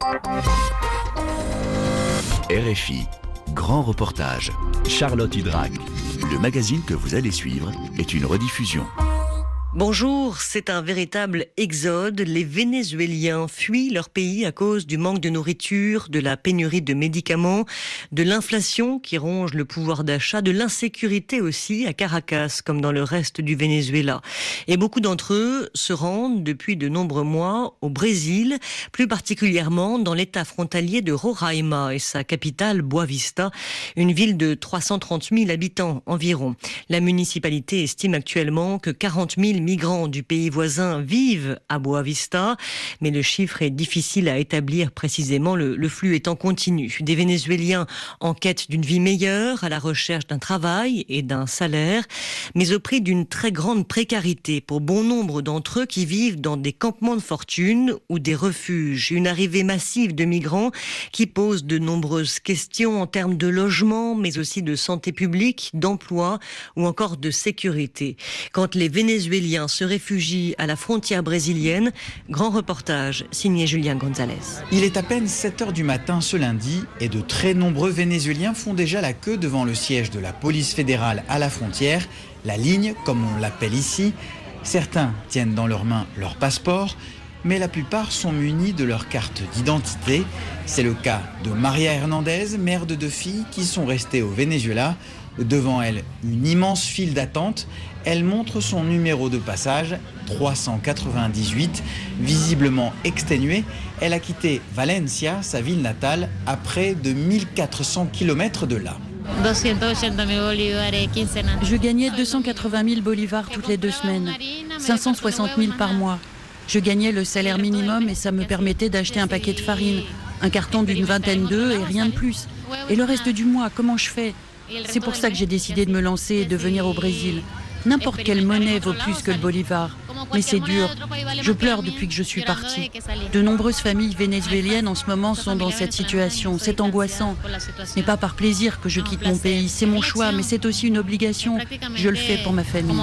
RFI, grand reportage. Charlotte Hydrac. Le magazine que vous allez suivre est une rediffusion. Bonjour, c'est un véritable exode. Les Vénézuéliens fuient leur pays à cause du manque de nourriture, de la pénurie de médicaments, de l'inflation qui ronge le pouvoir d'achat, de l'insécurité aussi à Caracas, comme dans le reste du Venezuela. Et beaucoup d'entre eux se rendent depuis de nombreux mois au Brésil, plus particulièrement dans l'état frontalier de Roraima et sa capitale Boa Vista, une ville de 330 000 habitants environ. La municipalité estime actuellement que 40 000 migrants du pays voisin vivent à Boa Vista, mais le chiffre est difficile à établir précisément, le flux étant continu. Des Vénézuéliens en quête d'une vie meilleure, à la recherche d'un travail et d'un salaire, mais au prix d'une très grande précarité pour bon nombre d'entre eux qui vivent dans des campements de fortune ou des refuges. Une arrivée massive de migrants qui pose de nombreuses questions en termes de logement, mais aussi de santé publique, d'emploi ou encore de sécurité. Quand les Vénézuéliens se réfugient à la frontière brésilienne, grand reportage signé Julien Gonzalez. Il est à peine 7h du matin ce lundi et de très nombreux Vénézuéliens font déjà la queue devant le siège de la police fédérale à la frontière, la ligne comme on l'appelle ici. Certains tiennent dans leurs mains leur passeport, mais la plupart sont munis de leur carte d'identité. C'est le cas de Maria Hernandez, mère de 2 filles qui sont restées au Venezuela. Devant elle, une immense file d'attente. Elle montre son numéro de passage, 398. Visiblement exténuée, elle a quitté Valencia, sa ville natale, à près de 1400 km de là. Je gagnais 280 000 bolivars toutes les 2 semaines, 560 000 par mois. Je gagnais le salaire minimum et ça me permettait d'acheter un paquet de farine, un carton d'une vingtaine d'œufs et rien de plus. Et le reste du mois, comment je fais ? C'est pour ça que j'ai décidé de me lancer et de venir au Brésil. N'importe quelle monnaie vaut plus que le bolivar. Mais c'est dur. Je pleure depuis que je suis partie. De nombreuses familles vénézuéliennes en ce moment sont dans cette situation. C'est angoissant. Ce n'est pas par plaisir que je quitte mon pays. C'est mon choix, mais c'est aussi une obligation. Je le fais pour ma famille.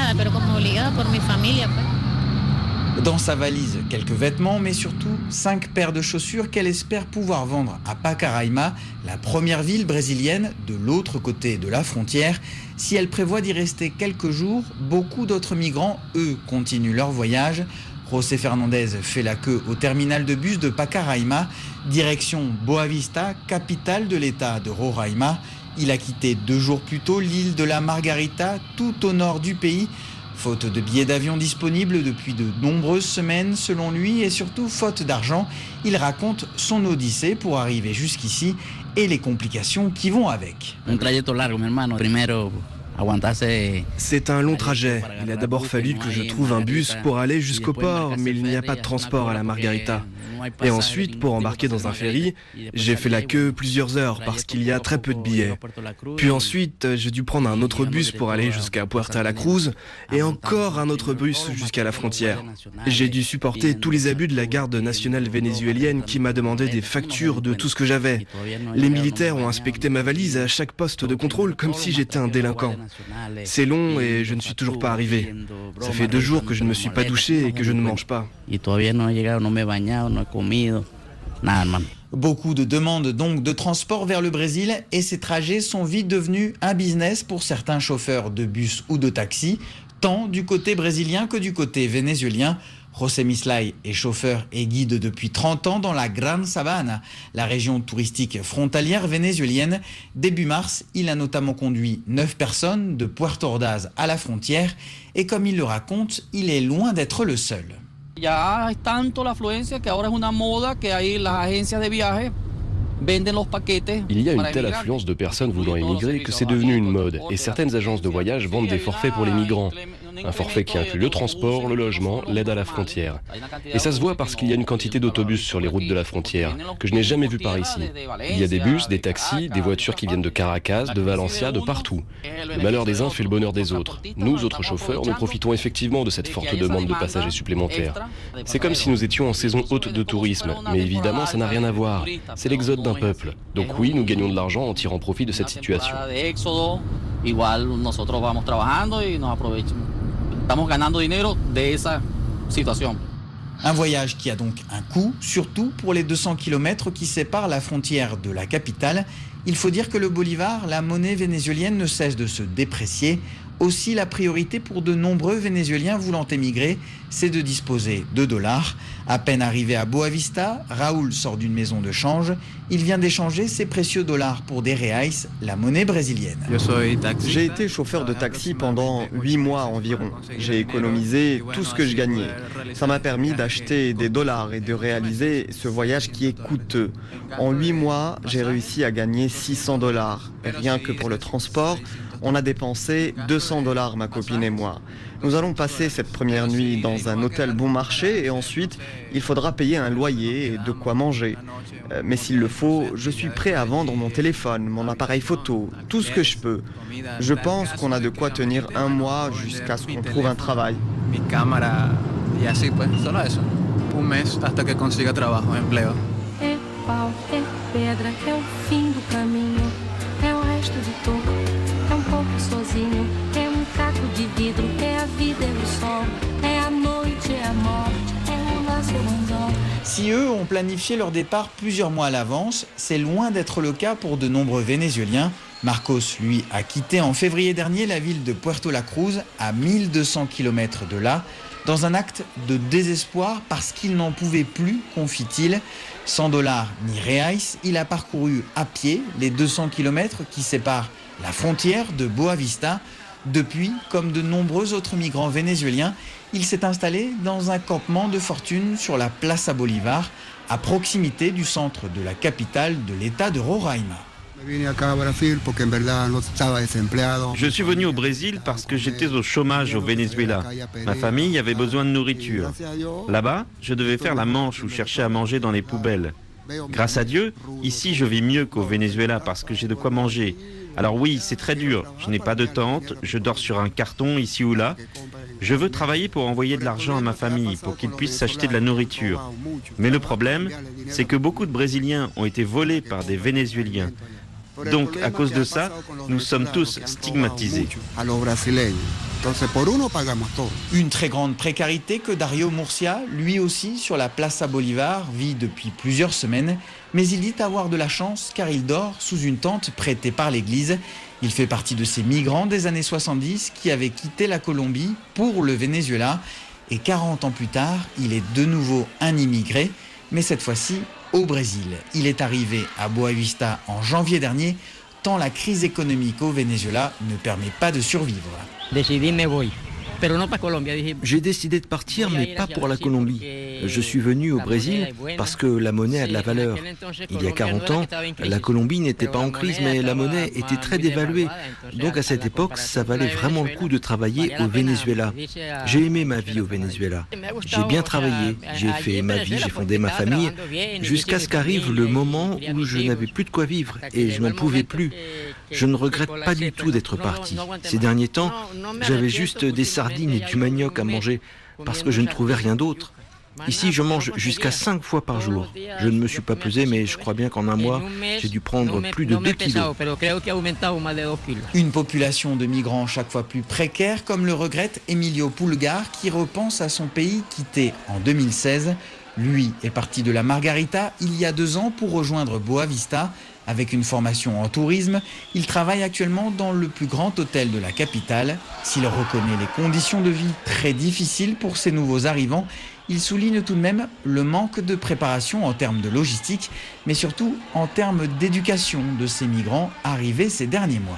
Dans sa valise, quelques vêtements, mais surtout 5 paires de chaussures qu'elle espère pouvoir vendre à Pacaraima, la première ville brésilienne de l'autre côté de la frontière. Si elle prévoit d'y rester quelques jours, beaucoup d'autres migrants, eux, continuent leur voyage. José Fernandez fait la queue au terminal de bus de Pacaraima, direction Boa Vista, capitale de l'état de Roraima. Il a quitté 2 jours plus tôt l'île de la Margarita, tout au nord du pays. Faute de billets d'avion disponibles depuis de nombreuses semaines, selon lui, et surtout faute d'argent, il raconte son odyssée pour arriver jusqu'ici et les complications qui vont avec. C'est un long trajet. Il a d'abord fallu que je trouve un bus pour aller jusqu'au port, mais il n'y a pas de transport à la Margarita. Et ensuite, pour embarquer dans un ferry, j'ai fait la queue plusieurs heures parce qu'il y a très peu de billets. Puis ensuite, j'ai dû prendre un autre bus pour aller jusqu'à Puerto La Cruz et encore un autre bus jusqu'à la frontière. J'ai dû supporter tous les abus de la garde nationale vénézuélienne qui m'a demandé des factures de tout ce que j'avais. Les militaires ont inspecté ma valise à chaque poste de contrôle comme si j'étais un délinquant. C'est long et je ne suis toujours pas arrivé. Ça fait 2 jours que je ne me suis pas douché et que je ne mange pas. Beaucoup de demandes donc de transport vers le Brésil et ces trajets sont vite devenus un business pour certains chauffeurs de bus ou de taxi, tant du côté brésilien que du côté vénézuélien. José Mislay est chauffeur et guide depuis 30 ans dans la Gran Sabana, la région touristique frontalière vénézuélienne. Début mars, il a notamment conduit 9 personnes de Puerto Ordaz à la frontière et comme il le raconte, il est loin d'être le seul. Ya es tanto la afluencia que ahora es una moda que hay las agencias de viaje venden los paquetes. Il y a une telle affluence de personnes voulant émigrer que c'est devenu une mode et certaines agences de voyage vendent des forfaits pour les migrants. Un forfait qui inclut le transport, le logement, l'aide à la frontière. Et ça se voit parce qu'il y a une quantité d'autobus sur les routes de la frontière que je n'ai jamais vu par ici. Il y a des bus, des taxis, des voitures qui viennent de Caracas, de Valencia, de partout. Le malheur des uns fait le bonheur des autres. Nous, autres chauffeurs, nous profitons effectivement de cette forte demande de passagers supplémentaires. C'est comme si nous étions en saison haute de tourisme, mais évidemment ça n'a rien à voir. C'est l'exode d'un peuple. Donc oui, nous gagnons de l'argent en tirant profit de cette situation. Estamos ganando dinero de esa situación. Un voyage qui a donc un coût, surtout pour les 200 km qui séparent la frontière de la capitale. Il faut dire que le bolivar, la monnaie vénézuélienne, ne cesse de se déprécier. Aussi, la priorité pour de nombreux Vénézuéliens voulant émigrer, c'est de disposer de dollars. À peine arrivé à Boa Vista, Raoul sort d'une maison de change. Il vient d'échanger ses précieux dollars pour des reais, la monnaie brésilienne. J'ai été chauffeur de taxi pendant 8 mois environ. J'ai économisé tout ce que je gagnais. Ça m'a permis d'acheter des dollars et de réaliser ce voyage qui est coûteux. En 8 mois, j'ai réussi à gagner 600 dollars. Rien que pour le transport, on a dépensé 200 dollars, ma copine et moi. Nous allons passer cette première nuit dans un hôtel bon marché et ensuite, il faudra payer un loyer et de quoi manger. Mais s'il le faut, je suis prêt à vendre mon téléphone, mon appareil photo, tout ce que je peux. Je pense qu'on a de quoi tenir un mois jusqu'à ce qu'on trouve un travail. Si eux ont planifié leur départ plusieurs mois à l'avance, c'est loin d'être le cas pour de nombreux Vénézuéliens. Marcos, lui, a quitté en février dernier la ville de Puerto La Cruz, à 1200 km de là, dans un acte de désespoir parce qu'il n'en pouvait plus, confie-t-il. Sans dollars ni reais, il a parcouru à pied les 200 km qui séparent la frontière de Boa Vista. Depuis, comme de nombreux autres migrants vénézuéliens, il s'est installé dans un campement de fortune sur la Plaza Bolivar, à proximité du centre de la capitale de l'État de Roraima. Je suis venu au Brésil parce que j'étais au chômage au Venezuela. Ma famille avait besoin de nourriture. Là-bas, je devais faire la manche ou chercher à manger dans les poubelles. Grâce à Dieu, ici je vis mieux qu'au Venezuela parce que j'ai de quoi manger. Alors oui, c'est très dur. Je n'ai pas de tente, je dors sur un carton ici ou là. Je veux travailler pour envoyer de l'argent à ma famille, pour qu'ils puissent s'acheter de la nourriture. Mais le problème, c'est que beaucoup de Brésiliens ont été volés par des Vénézuéliens. Donc, à cause de ça, nous sommes tous stigmatisés. Une très grande précarité que Dario Murcia, lui aussi sur la Plaza Bolivar, vit depuis plusieurs semaines. Mais il dit avoir de la chance car il dort sous une tente prêtée par l'église. Il fait partie de ces migrants des années 70 qui avaient quitté la Colombie pour le Venezuela. Et 40 ans plus tard, il est de nouveau un immigré, mais cette fois-ci au Brésil. Il est arrivé à Boa Vista en janvier dernier, tant la crise économique au Venezuela ne permet pas de survivre. J'ai décidé de partir, mais pas pour la Colombie. Je suis venu au Brésil parce que la monnaie a de la valeur. Il y a 40 ans, la Colombie n'était pas en crise, mais la monnaie était très dévaluée. Donc à cette époque, ça valait vraiment le coup de travailler au Venezuela. J'ai aimé ma vie au Venezuela. J'ai bien travaillé, j'ai fait ma vie, j'ai fondé ma famille, jusqu'à ce qu'arrive le moment où je n'avais plus de quoi vivre et je n'en pouvais plus. Je ne regrette pas du tout d'être parti. Ces derniers temps, j'avais juste des sardines et du manioc à manger parce que je ne trouvais rien d'autre. Ici, je mange jusqu'à 5 fois par jour. Je ne me suis pas pesé, mais je crois bien qu'en un mois, j'ai dû prendre plus de 2 kilos. Une population de migrants chaque fois plus précaire, comme le regrette Emilio Pulgar, qui repense à son pays quitté en 2016. Lui est parti de la Margarita il y a 2 ans pour rejoindre Boa Vista. Avec une formation en tourisme, il travaille actuellement dans le plus grand hôtel de la capitale. S'il reconnaît les conditions de vie très difficiles pour ces nouveaux arrivants, il souligne tout de même le manque de préparation en termes de logistique, mais surtout en termes d'éducation de ces migrants arrivés ces derniers mois.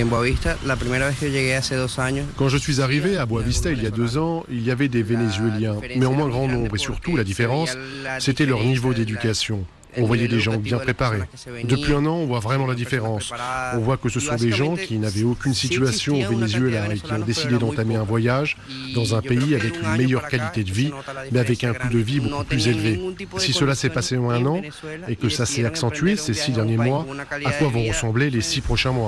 Quand je suis arrivé à Boa Vista il y a 2 ans, il y avait des Vénézuéliens, mais en moins grand nombre. Et surtout, la différence, c'était leur niveau d'éducation. On voyait des gens bien préparés. Depuis 1 an, on voit vraiment la différence. On voit que ce sont des gens qui n'avaient aucune situation au Venezuela et qui ont décidé d'entamer un voyage dans un pays avec une meilleure qualité de vie, mais avec un coût de vie beaucoup plus élevé. Si cela s'est passé en 1 an et que ça s'est accentué ces 6 derniers mois, à quoi vont ressembler les 6 prochains mois ?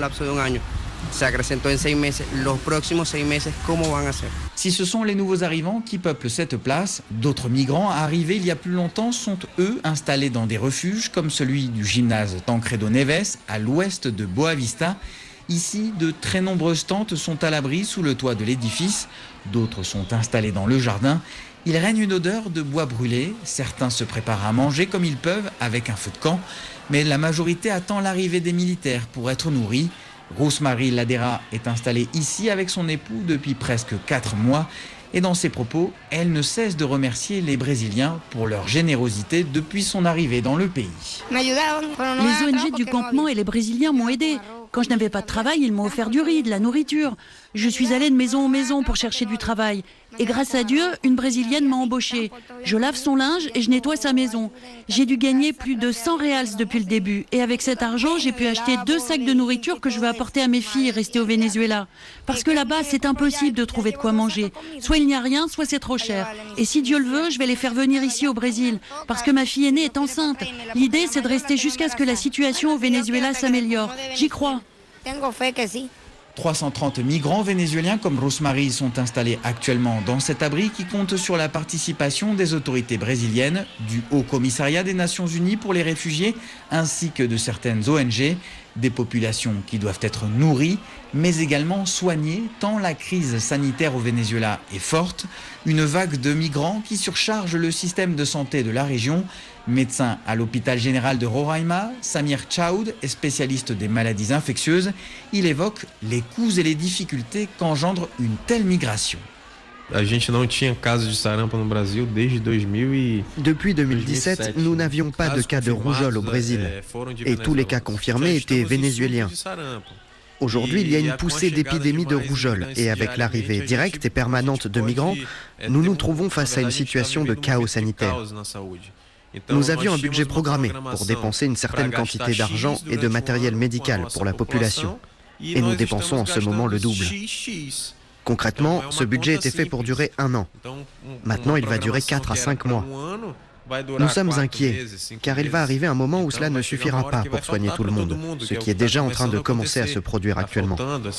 Si ce sont les nouveaux arrivants qui peuplent cette place, d'autres migrants arrivés il y a plus longtemps sont eux installés dans des refuges comme celui du gymnase Tancredo Neves à l'ouest de Boa Vista. Ici, de très nombreuses tentes sont à l'abri sous le toit de l'édifice, d'autres sont installées dans le jardin. Il règne une odeur de bois brûlé. Certains se préparent à manger comme ils peuvent avec un feu de camp. Mais la majorité attend l'arrivée des militaires pour être nourris. Rosemary Ladera est installée ici avec son époux depuis presque 4 mois. Et dans ses propos, elle ne cesse de remercier les Brésiliens pour leur générosité depuis son arrivée dans le pays. Les ONG du campement et les Brésiliens m'ont aidé. Quand je n'avais pas de travail, ils m'ont offert du riz, de la nourriture. Je suis allée de maison en maison pour chercher du travail. Et grâce à Dieu, une Brésilienne m'a embauchée. Je lave son linge et je nettoie sa maison. J'ai dû gagner plus de 100 reals depuis le début. Et avec cet argent, j'ai pu acheter 2 sacs de nourriture que je vais apporter à mes filles restées au Venezuela. Parce que là-bas, c'est impossible de trouver de quoi manger. Soit il n'y a rien, soit c'est trop cher. Et si Dieu le veut, je vais les faire venir ici au Brésil. Parce que ma fille aînée est enceinte. L'idée, c'est de rester jusqu'à ce que la situation au Venezuela s'améliore. J'y crois. 330 migrants vénézuéliens comme Rosemary sont installés actuellement dans cet abri qui compte sur la participation des autorités brésiliennes, du Haut Commissariat des Nations Unies pour les réfugiés ainsi que de certaines ONG. Des populations qui doivent être nourries mais également soignées tant la crise sanitaire au Venezuela est forte. Une vague de migrants qui surcharge le système de santé de la région. Médecin à l'hôpital général de Roraima, Samir Chaoud est spécialiste des maladies infectieuses. Il évoque les coûts et les difficultés qu'engendre une telle migration. Depuis 2017, nous n'avions pas de cas de rougeole au Brésil. Et tous les cas confirmés étaient vénézuéliens. Aujourd'hui, il y a une poussée d'épidémie de rougeole. Et avec l'arrivée directe et permanente de migrants, nous nous trouvons face à une situation de chaos sanitaire. Nous avions un budget programmé pour dépenser une certaine quantité d'argent et de matériel médical pour la population. Et nous dépensons en ce moment le double. Concrètement, ce budget était fait pour durer 1 an. Maintenant, il va durer 4 à 5 mois. Nous sommes inquiets, car il va arriver un moment où cela ne suffira pas pour soigner tout le monde, ce qui est déjà en train de commencer à se produire actuellement.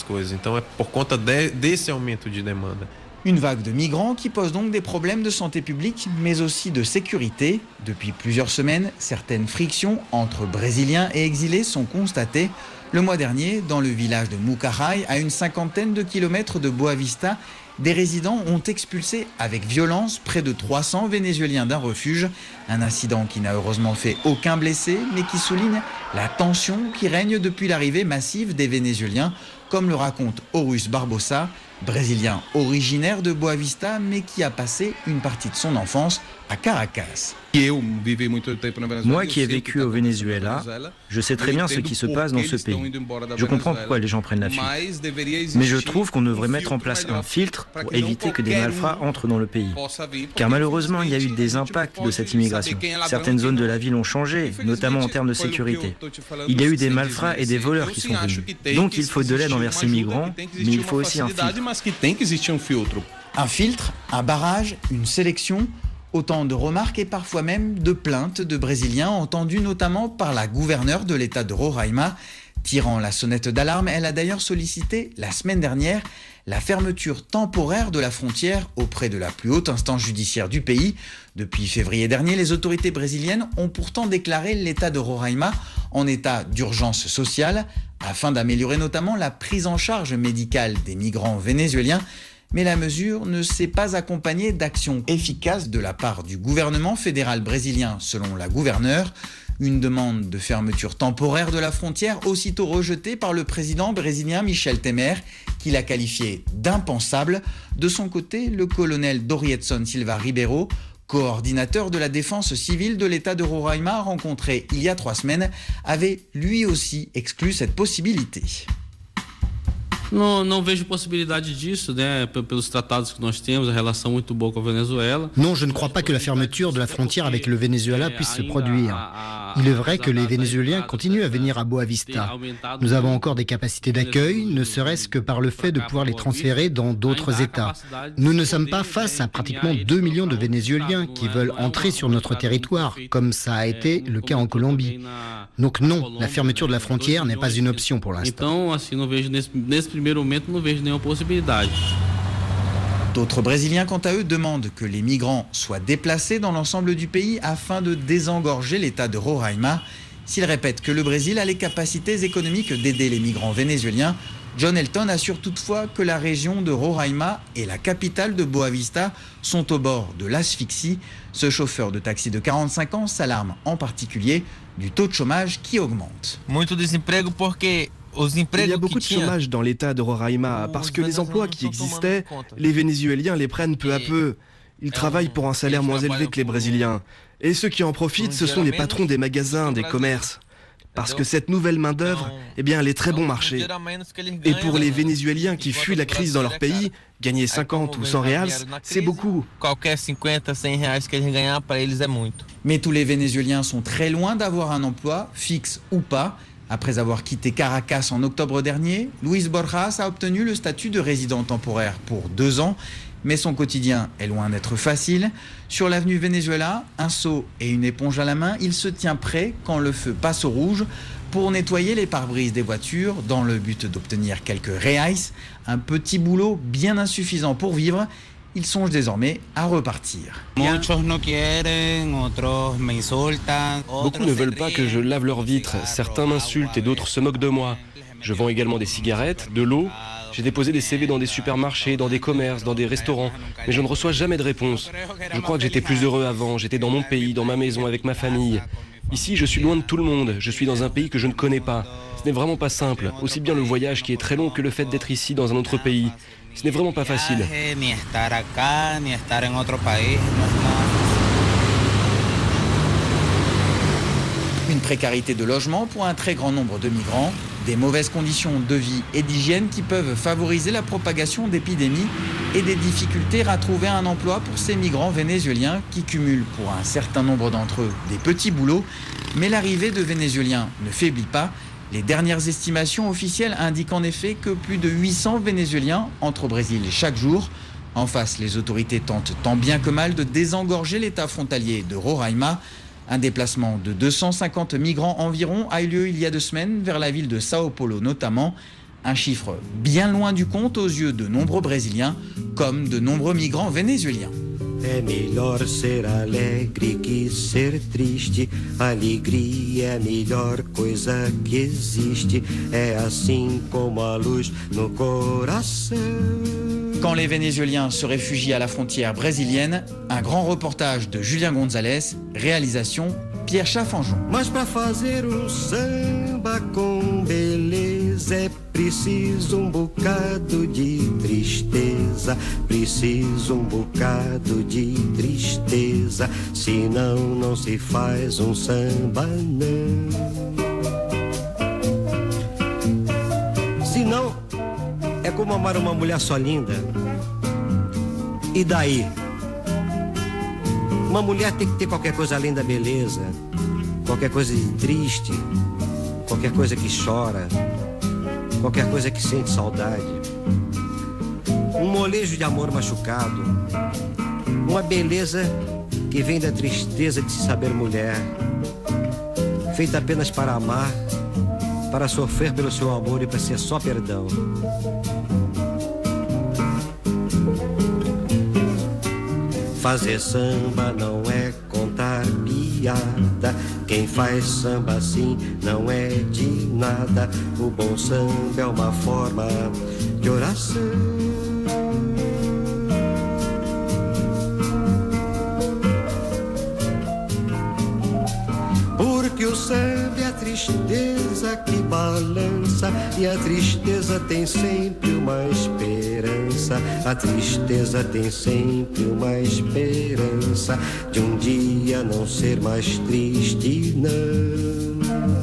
Une vague de migrants qui pose donc des problèmes de santé publique, mais aussi de sécurité. Depuis plusieurs semaines, certaines frictions entre Brésiliens et exilés sont constatées. Le mois dernier, dans le village de Mucaray, à une 50aine de kilomètres de Boa Vista, des résidents ont expulsé avec violence près de 300 Vénézuéliens d'un refuge. Un incident qui n'a heureusement fait aucun blessé, mais qui souligne la tension qui règne depuis l'arrivée massive des Vénézuéliens, comme le raconte Horus Barbosa, brésilien originaire de Boa Vista, mais qui a passé une partie de son enfance à Caracas. Moi qui ai vécu au Venezuela, je sais très bien ce qui se passe dans ce pays. Je comprends pourquoi les gens prennent la fuite. Mais je trouve qu'on devrait mettre en place un filtre pour éviter que des malfrats entrent dans le pays. Car malheureusement, il y a eu des impacts de cette immigration. Certaines zones de la ville ont changé, notamment en termes de sécurité. Il y a eu des malfrats et des voleurs qui sont venus. Donc il faut de l'aide envers ces migrants, mais il faut aussi un filtre. Un filtre, un barrage, une sélection. Autant de remarques et parfois même de plaintes de Brésiliens entendues notamment par la gouverneure de l'État de Roraima. Tirant la sonnette d'alarme, elle a d'ailleurs sollicité la semaine dernière la fermeture temporaire de la frontière auprès de la plus haute instance judiciaire du pays. Depuis février dernier, les autorités brésiliennes ont pourtant déclaré l'État de Roraima en état d'urgence sociale afin d'améliorer notamment la prise en charge médicale des migrants vénézuéliens. Mais la mesure ne s'est pas accompagnée d'actions efficaces de la part du gouvernement fédéral brésilien, selon la gouverneure. Une demande de fermeture temporaire de la frontière aussitôt rejetée par le président brésilien Michel Temer, qui l'a qualifiée d'impensable. De son côté, le colonel Dorietson Silva Ribeiro, coordinateur de la défense civile de l'État de Roraima, rencontré il y a 3 semaines, avait lui aussi exclu cette possibilité. Não vejo possibilidade disso, pelos tratados que nós temos, a relação muito boa com a Venezuela. Non, je ne crois pas que la fermeture de la frontière avec le Venezuela puisse se produire. Il est vrai que les Vénézuéliens continuent à venir à Boa Vista. Nous avons encore des capacités d'accueil, ne serait-ce que par le fait de pouvoir les transférer dans d'autres États. Nous ne sommes pas face à pratiquement 2 millions de Vénézuéliens qui veulent entrer sur notre territoire, comme ça a été le cas en Colombie. Donc non, la fermeture de la frontière n'est pas une option pour l'instant. D'autres Brésiliens, quant à eux, demandent que les migrants soient déplacés dans l'ensemble du pays afin de désengorger l'État de Roraima. S'ils répètent que le Brésil a les capacités économiques d'aider les migrants vénézuéliens, John Elton assure toutefois que la région de Roraima et la capitale de Boa Vista sont au bord de l'asphyxie. Ce chauffeur de taxi de 45 ans s'alarme en particulier du taux de chômage qui augmente. Il y a beaucoup de chômage dans l'état de Roraima parce que les emplois qui existaient, les Vénézuéliens les prennent peu à peu. Ils travaillent pour un salaire moins élevé que les Brésiliens. Et ceux qui en profitent, ce sont les patrons des magasins, des commerces. Parce que cette nouvelle main-d'œuvre, eh bien, elle est très bon marché. Et pour les Vénézuéliens qui fuient la crise dans leur pays, gagner 50 ou 100 reals, c'est beaucoup. Mais tous les Vénézuéliens sont très loin d'avoir un emploi, fixe ou pas. Après avoir quitté Caracas en octobre dernier, Luis Borjas a obtenu le statut de résident temporaire pour 2 ans. Mais son quotidien est loin d'être facile. Sur l'avenue Venezuela, un seau et une éponge à la main, il se tient prêt quand le feu passe au rouge pour nettoyer les pare-brises des voitures dans le but d'obtenir quelques reais, un petit boulot bien insuffisant pour vivre. Il songe désormais à repartir. Beaucoup ne veulent pas que je lave leurs vitres. Certains m'insultent et d'autres se moquent de moi. Je vends également des cigarettes, de l'eau. J'ai déposé des CV dans des supermarchés, dans des commerces, dans des restaurants, mais je ne reçois jamais de réponse. Je crois que j'étais plus heureux avant, j'étais dans mon pays, dans ma maison, avec ma famille. Ici, je suis loin de tout le monde, je suis dans un pays que je ne connais pas. Ce n'est vraiment pas simple, aussi bien le voyage qui est très long que le fait d'être ici dans un autre pays. Ce n'est vraiment pas facile. Une précarité de logement pour un très grand nombre de migrants, des mauvaises conditions de vie et d'hygiène qui peuvent favoriser la propagation d'épidémies et des difficultés à trouver un emploi pour ces migrants vénézuéliens qui cumulent pour un certain nombre d'entre eux des petits boulots. Mais l'arrivée de Vénézuéliens ne faiblit pas. Les dernières estimations officielles indiquent en effet que plus de 800 Vénézuéliens entrent au Brésil chaque jour. En face, les autorités tentent tant bien que mal de désengorger l'état frontalier de Roraima. Un déplacement de 250 migrants environ a eu lieu il y a 2 semaines vers la ville de Sao Paulo notamment. Un chiffre bien loin du compte aux yeux de nombreux Brésiliens, comme de nombreux migrants vénézuéliens. É melhor ser alegre que ser triste. Alegria é a melhor coisa que existe. É assim como a luz no coração. Quand les Vénézuéliens se réfugient à la frontière brésilienne, un grand reportage de Julien Gonzalez, réalisation Pierre Chaffanjon. Mas para fazer samba com beleza é preciso bocado de tristeza, preciso bocado de tristeza, senão não se faz samba não. Senão é como amar uma mulher só linda. E daí? Uma mulher tem que ter qualquer coisa além da beleza, qualquer coisa de triste, qualquer coisa que chora, qualquer coisa que sente saudade. Molejo de amor machucado, uma beleza que vem da tristeza de se saber mulher, feita apenas para amar, para sofrer pelo seu amor e para ser só perdão. Fazer samba não é contar piada. Quem faz samba assim não é de nada. O bom samba é uma forma de oração. Porque o samba é a tristeza que balança e a tristeza tem sempre uma esperança. A tristeza tem sempre uma esperança de dia não ser mais triste, não.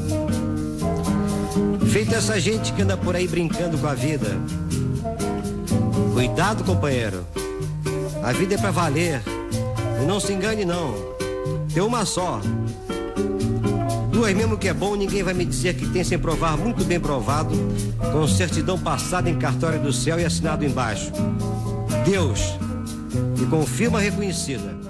Feito essa gente que anda por aí brincando com a vida. Cuidado, companheiro. A vida é pra valer. E não se engane, não. Tem uma só. 2 mesmo que é bom, ninguém vai me dizer que tem sem provar, muito bem provado, com certidão passada em cartório do céu e assinado embaixo. Deus, e com firma reconhecida.